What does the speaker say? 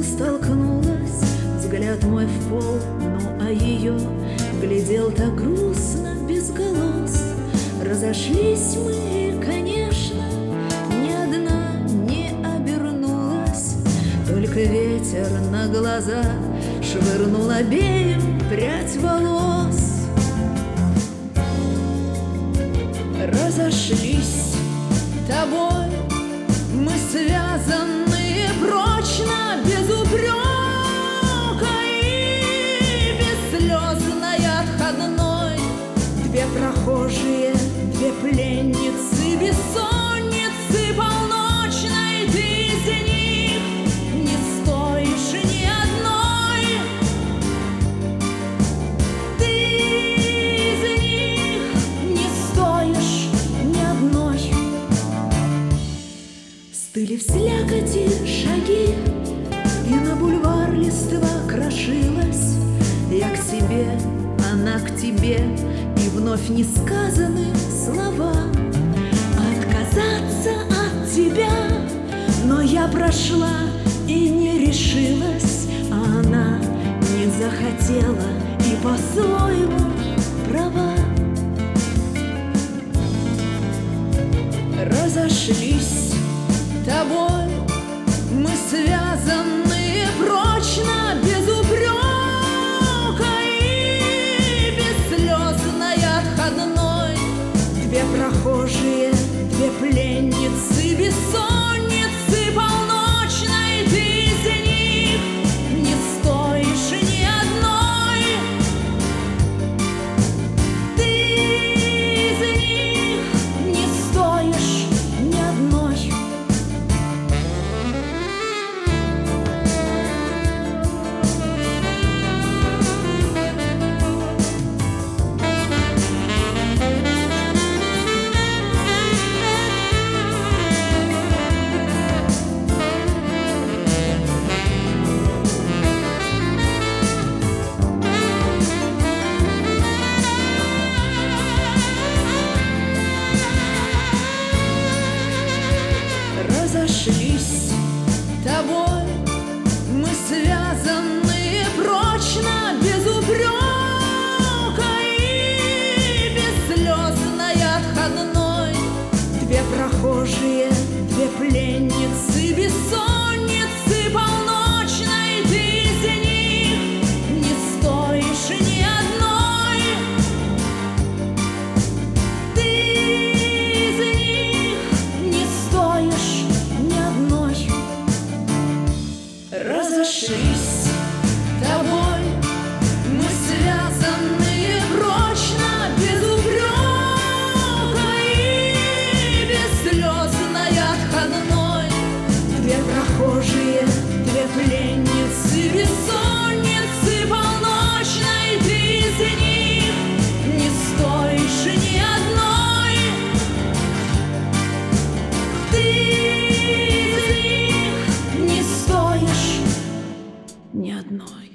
столкнулась, взгляд мой в пол, ну а ее глядел так грустно, без голос. Разошлись мы, конечно, ни одна не обернулась, только ветер на глаза швырнул обеим прядь волос. Разошлись тобой, мы связаны прочно, без упрека и бесслезной отходной. Две прохожие, две пленницы, бессонницы полночной. Ты из них не стоишь ни одной. Ты из них не стоишь ни одной. Стыли в слякоти шаги, и на бульвар листва крошилась. Я к себе, она к тебе, и вновь не сказаны слова. Отказаться от тебя, но я прошла и не решилась, а она не захотела и по-своему права. Разошлись тобой, мы связаны прочно, без упрека и бесслезной отходной. Две прохожие, две пленницы, бессонницы полночной. Ты из них не стоишь ни одной. Ты из них не стоишь ни одной. Разошлись тобой, мы связаны прочно, без упрека и бесслезной отходной. Две прохожие, две пленницы, бессонницы полночной. Ты из них не стоишь ни одной. Ты из них не стоишь ни одной. Разошлись тобой, мы связаны прочно, без упрека и бесслезной отходной. Две прохожие, две пленницы, бессонницы полночной. Ты из них не стоишь ни одной. Ты из них не стоишь ни одной.